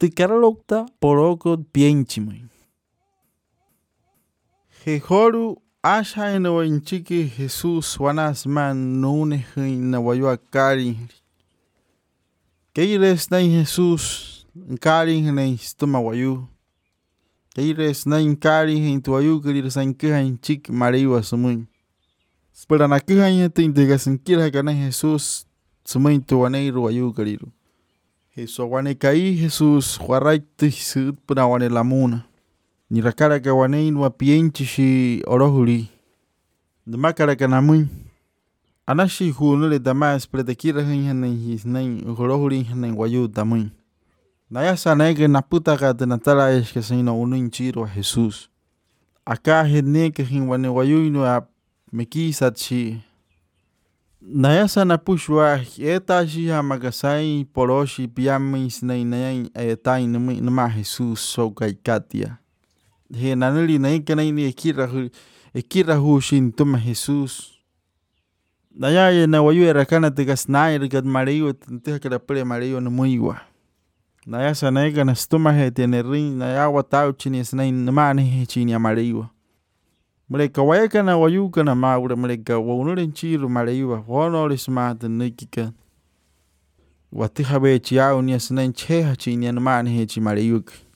Tikaralokta poroko pienchimay. Jehoru asha inawanchiki Jesús wanas man nune inawayo kari. Keires na Jesús kari na stuma wayu. Keires na kari intuayu keires na kihan chik mariwa sumun. Spera na kihan yete integasan kira kana Jesús sumun tuaneiro wayu kariru. Jesús wane kai Jesús huaraiti sud puna wane lamuna. Ni rakara ka wane inwa pienchi shi orohuri. Damakara ka namun. Anashi hunule damas predekira hinhanen hisnen orohuri hinhanen wayu damun. Nayasa nege naputa ka tenatara eske sino unun chiro Jesús. Aka hedneke hin wane wayu inwa mekisat shi. Nayasa napushwa eta shi hamagasai poroshi piamis na inayan etai nama Jesús sokai katia. He nanuli na ikana ini ekira hushin tuma Jesús. Nayaya na wayu erakana tegas nair gad mariwa tenteha kada pere mariwa na muiwa. Nayasa na ikana stuma he tenerin nayawa tau chini snain namani he chini mariwa. Mereka wayaka na wayuka na maura mereka waunurin chiru mariwa wonoris mata nikika. Watiha be chiao ni snain cheha chini namani he chi mariwa.